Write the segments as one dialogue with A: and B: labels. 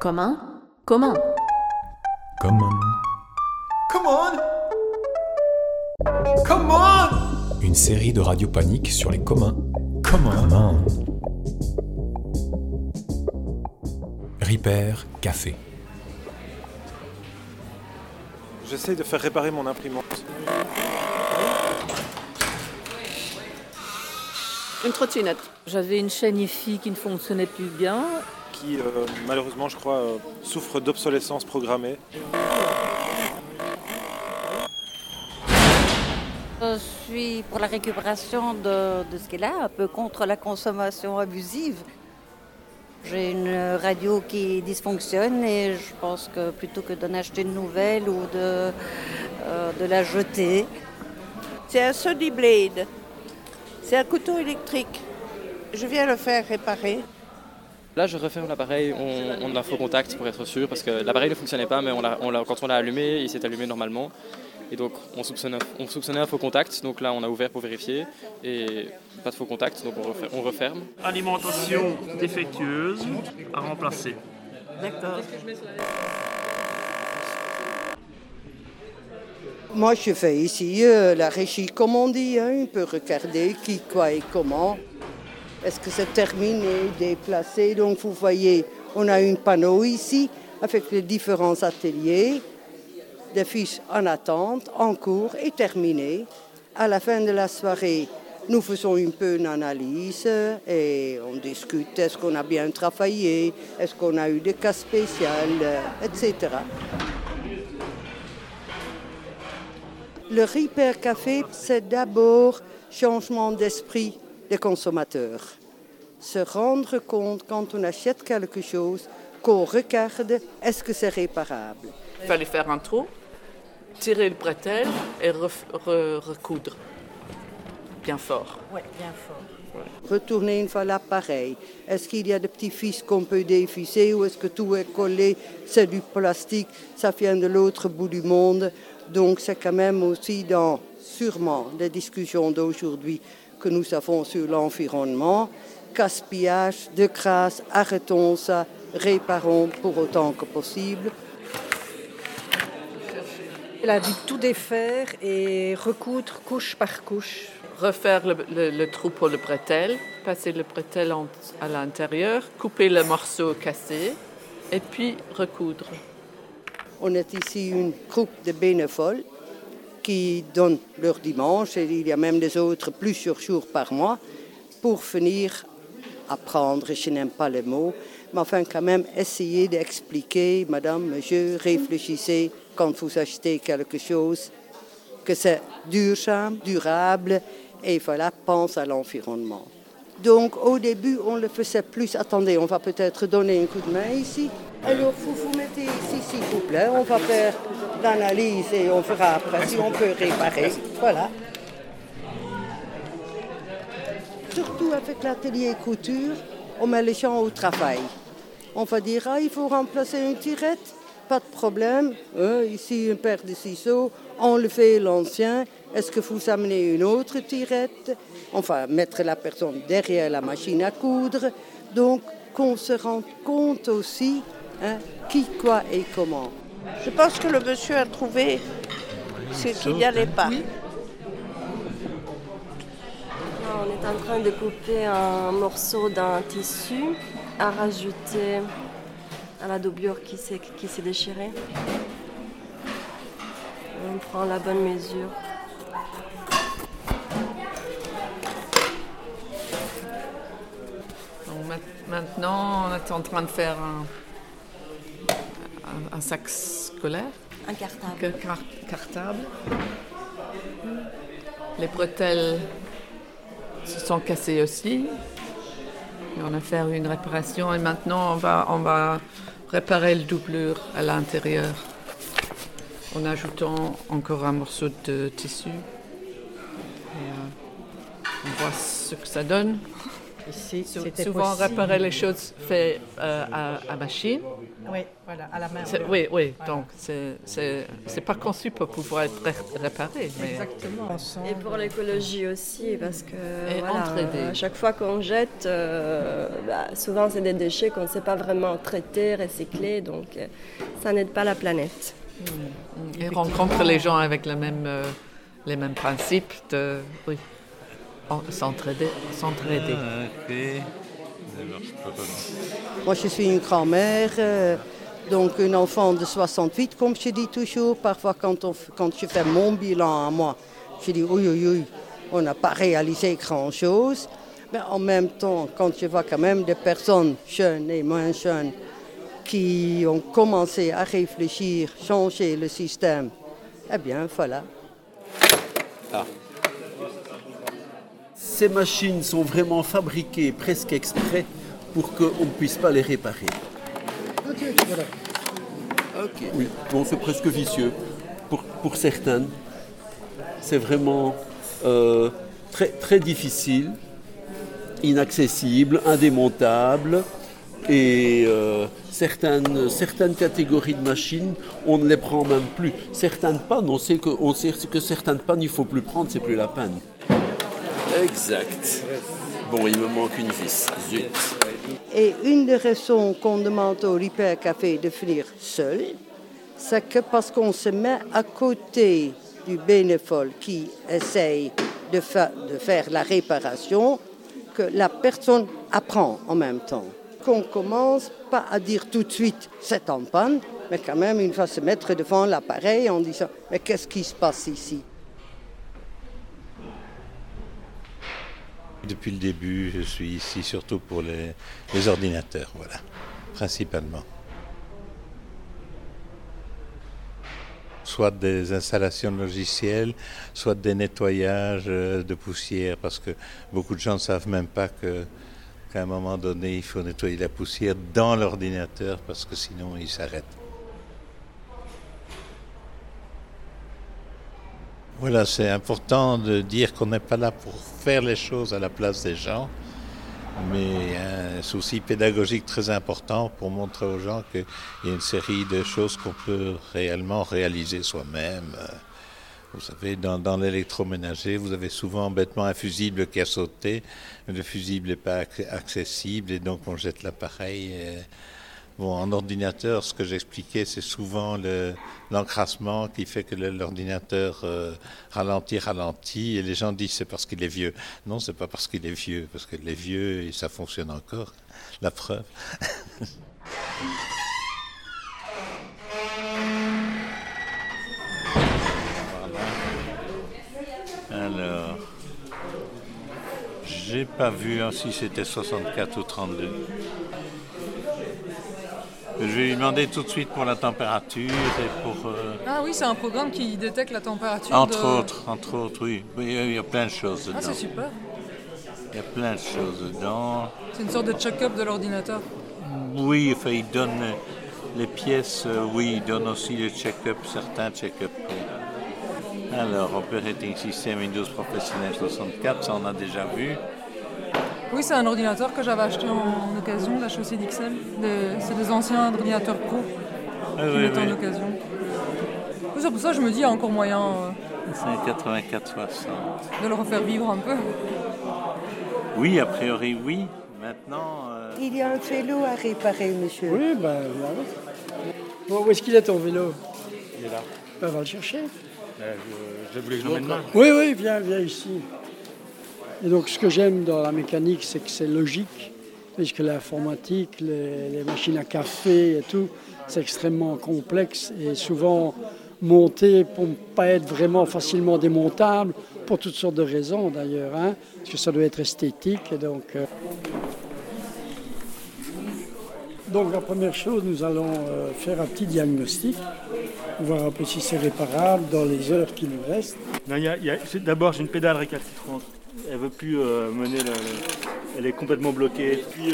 A: Commun. Comment?
B: Common.
C: Come on! Come on!
B: Une série de radio panique sur les communs.
C: Come on!
B: Common. Ripper Café.
D: J'essaye de faire réparer mon imprimante.
A: Une trottinette.
E: J'avais une chaîne IFI qui ne fonctionnait plus bien.
D: Qui, malheureusement, je crois, souffre d'obsolescence programmée.
F: Je suis pour la récupération de ce qu'elle a, un peu contre la consommation abusive. J'ai une radio qui dysfonctionne et je pense que plutôt que d'en acheter une nouvelle ou de la jeter.
G: C'est un Sony Blade. C'est un couteau électrique. Je viens le faire réparer.
H: Là, je referme l'appareil, on a faux contact pour être sûr, parce que l'appareil ne fonctionnait pas, mais quand on l'a allumé, il s'est allumé normalement. Et donc, on soupçonnait un faux contact, donc là, on a ouvert pour vérifier, et pas de faux contact, donc on referme.
I: Alimentation défectueuse à remplacer.
G: D'accord.
J: Moi, je fais ici la régie, comme on dit, on peut regarder qui, quoi et comment. Est-ce que c'est terminé, déplacé? Donc, vous voyez, on a un panneau ici avec les différents ateliers, des fiches en attente, en cours et terminées. À la fin de la soirée, nous faisons un peu une analyse et on discute, est-ce qu'on a bien travaillé, est-ce qu'on a eu des cas spéciaux, etc. Le Ripper Café, c'est d'abord changement d'esprit des consommateurs. Se rendre compte quand on achète quelque chose, qu'on regarde, est-ce que c'est réparable?
G: Il fallait faire un trou, tirer le bretelle et recoudre. Bien fort.
F: Oui, bien fort.
J: Retourner une fois l'appareil. Est-ce qu'il y a des petits fils qu'on peut dévisser ou est-ce que tout est collé, c'est du plastique, ça vient de l'autre bout du monde. Donc c'est quand même aussi dans sûrement les discussions d'aujourd'hui que nous avons sur l'environnement. Gaspillage de crasse, arrêtons ça, réparons pour autant que possible.
K: Elle a dû tout défaire et recoudre couche par couche.
G: Refaire le trou pour le bretelle, passer le bretelle à l'intérieur, couper le morceau cassé et puis recoudre.
J: On est ici une groupe de bénévoles qui donnent leur dimanche, et il y a même des autres plusieurs jours par mois, pour venir apprendre, je n'aime pas les mots, mais enfin quand même essayer d'expliquer, madame, monsieur, réfléchissez quand vous achetez quelque chose, que c'est durable, et voilà, pense à l'environnement. Donc au début, on le faisait plus. Attendez, on va peut-être donner un coup de main ici. Alors vous mettez ici, s'il vous plaît, on va faire l'analyse et on fera après si on peut réparer. Voilà. Surtout avec l'atelier couture, on met les gens au travail. On va dire, il faut remplacer une tirette, pas de problème. Ici, une paire de ciseaux, enlevez l'ancien. Est-ce que vous amenez une autre tirette? On va mettre la personne derrière la machine à coudre. Donc, qu'on se rende compte aussi, qui, quoi et comment.
G: Je pense que le monsieur a trouvé ce qu'il n'y allait pas.
K: Oui.
L: On est en train de couper un morceau d'un tissu à rajouter à la doublure qui s'est déchirée. On prend la bonne mesure.
G: Donc maintenant, on est en train de faire un sac scolaire.
L: Un cartable.
G: Cartable. Les bretelles se sont cassées aussi. Et on a fait une réparation et maintenant on va réparer le doublure à l'intérieur en ajoutant encore un morceau de tissu. Et, on voit ce que ça donne.
K: Ici, c'était
G: Souvent,
K: possible.
G: réparer les choses fait à machine.
K: Oui, voilà, à la main.
G: Oui,
K: Voilà.
G: donc c'est pas conçu pour pouvoir être réparé. Mais...
K: Exactement.
L: Et pour l'écologie aussi, parce que
G: entraider.
L: à chaque fois qu'on jette, souvent c'est des déchets qu'on ne sait pas vraiment traiter, recycler, donc ça n'aide pas la planète.
G: Et rencontrer les gens avec les mêmes principes de s'entraider.
J: Moi, je suis une grand-mère, donc un enfant de 68, comme je dis toujours. Parfois, quand je fais mon bilan à moi, je dis oui, on n'a pas réalisé grand-chose. Mais en même temps, quand je vois quand même des personnes jeunes et moins jeunes qui ont commencé à réfléchir, changer le système, eh bien, voilà.
M: Ces machines sont vraiment fabriquées presque exprès pour qu'on ne puisse pas les réparer. Oui, bon, c'est presque vicieux. Pour certaines, c'est vraiment très, très difficile, inaccessible, indémontable. Et certaines catégories de machines, on ne les prend même plus. Certaines pannes, on sait que certaines pannes, il ne faut plus prendre, c'est plus la peine. Exact. Bon, il me manque une vis. Zut.
J: Et une des raisons qu'on demande au Repair Café de venir seul, c'est que parce qu'on se met à côté du bénévole qui essaye de faire la réparation, que la personne apprend en même temps. Qu'on commence pas à dire tout de suite c'est en panne, mais quand même une fois se mettre devant l'appareil en disant mais qu'est-ce qui se passe ici?
N: Depuis le début, je suis ici surtout pour les ordinateurs, voilà, principalement. Soit des installations logicielles, soit des nettoyages de poussière, parce que beaucoup de gens ne savent même pas qu'à un moment donné, il faut nettoyer la poussière dans l'ordinateur, parce que sinon, il s'arrête. Voilà, c'est important de dire qu'on n'est pas là pour faire les choses à la place des gens, mais un souci pédagogique très important pour montrer aux gens qu'il y a une série de choses qu'on peut réellement réaliser soi-même. Vous savez, dans l'électroménager, vous avez souvent bêtement un fusible qui a sauté, mais le fusible n'est pas accessible et donc on jette l'appareil. Bon, en ordinateur, ce que j'expliquais, c'est souvent l'encrassement qui fait que l'ordinateur ralentit et les gens disent c'est parce qu'il est vieux. Non, c'est pas parce qu'il est vieux, parce qu'il est vieux et ça fonctionne encore. La preuve. Voilà. Alors, j'ai pas vu si c'était 64 ou 32. Je vais lui demander tout de suite pour la température et pour...
O: Ah oui, c'est un programme qui détecte la température
N: Entre autres, oui. Il y a plein de choses dedans.
O: Ah, c'est super.
N: Il y a plein de choses dedans.
O: C'est une sorte de check-up de l'ordinateur.
N: Oui, enfin, il donne les pièces, oui, il donne aussi les check-up, certains check-up. Alors, Operating System Windows Professionnel 64, ça on a déjà vu.
O: Oui, c'est un ordinateur que j'avais acheté en occasion de la chaussée d'XL. C'est des anciens ordinateurs pro qui mettent en occasion. C'est pour ça que je me dis, il y a encore moyen
N: c'est un 84-60.
O: de le refaire vivre un peu.
N: Oui, a priori, oui. Maintenant...
J: Il y a un vélo à réparer, monsieur.
P: Oui, ben voilà. Bon, où est-ce qu'il est ton vélo?
D: Il est là.
P: Ben, va le chercher.
D: Je voulais que je l'emmène là.
P: Oui, viens ici. Et donc, ce que j'aime dans la mécanique, c'est que c'est logique, puisque l'informatique, les machines à café et tout, c'est extrêmement complexe et souvent monté pour ne pas être vraiment facilement démontable, pour toutes sortes de raisons d'ailleurs, hein, parce que ça doit être esthétique. Et donc la première chose, nous allons faire un petit diagnostic, voir un peu si c'est réparable dans les heures qui nous restent.
I: D'abord, j'ai une pédale récalcitrante. Elle ne veut plus mener, elle est complètement bloquée. Et puis,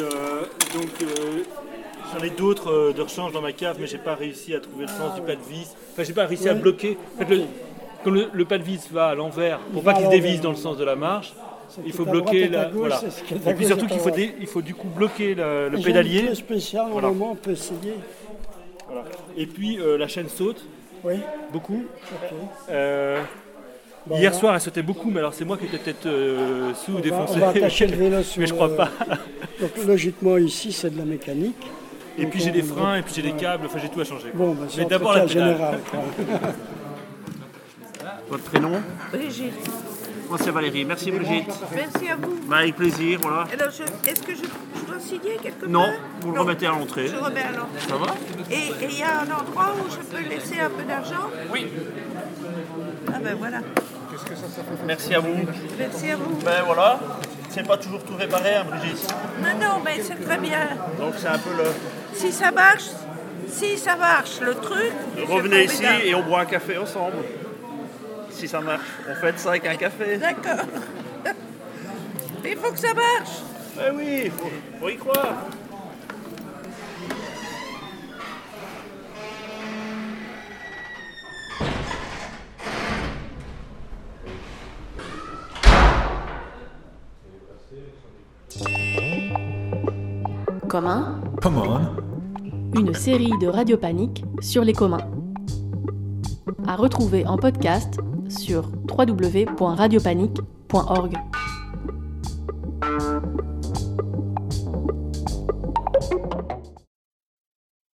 I: j'en ai d'autres de rechange dans ma cave, mais je n'ai pas réussi à trouver le sens du pas de vis. Enfin, je n'ai pas réussi à bloquer. En fait, comme le pas de vis va à l'envers, pour pas qu'il se dévisse dans le sens de la marche, Il faut bloquer la. Voilà. Et puis surtout qu'il faut du coup bloquer le pédalier.
P: J'ai un spécial, au moment, on peut essayer.
I: Voilà. Et puis la chaîne saute.
P: Oui.
I: Beaucoup.
P: Okay.
I: Hier soir, elle sautait beaucoup, mais alors c'est moi qui étais peut-être sous ou défoncé.
P: On va attacher le vélo sur
I: mais je crois pas.
P: Donc logiquement ici, c'est de la mécanique.
I: Et puis j'ai des freins, et puis j'ai des câbles, enfin j'ai tout à changer.
P: Bon, ben,
I: mais d'abord la pédale.
P: Général.
Q: Votre prénom?
R: Brigitte.
Q: Moi c'est Valérie. Merci Brigitte.
R: Merci à vous.
Q: Bah, avec plaisir, voilà.
R: Alors, est-ce que je dois signer quelque part?
Q: Non, vous le remettez à l'entrée.
R: Je remets à l'entrée.
Q: Ça va?
R: Et il y a un endroit où je peux laisser un peu d'argent?
Q: Oui.
R: Ah ben voilà.
Q: Merci à vous.
R: Merci à vous.
Q: Ben voilà, c'est pas toujours tout réparé, hein, Brigitte.
R: Non, mais c'est très bien.
Q: Donc c'est un peu le...
R: Si ça marche, le truc...
Q: Revenez ici et on boit un café ensemble. Si ça marche, on fait ça avec un café.
R: D'accord. Mais il faut que ça marche.
Q: Ben oui, faut y croire.
A: Commun.
C: Come on.
A: Une série de Radio Panique sur les communs. À retrouver en podcast sur www.radiopanique.org.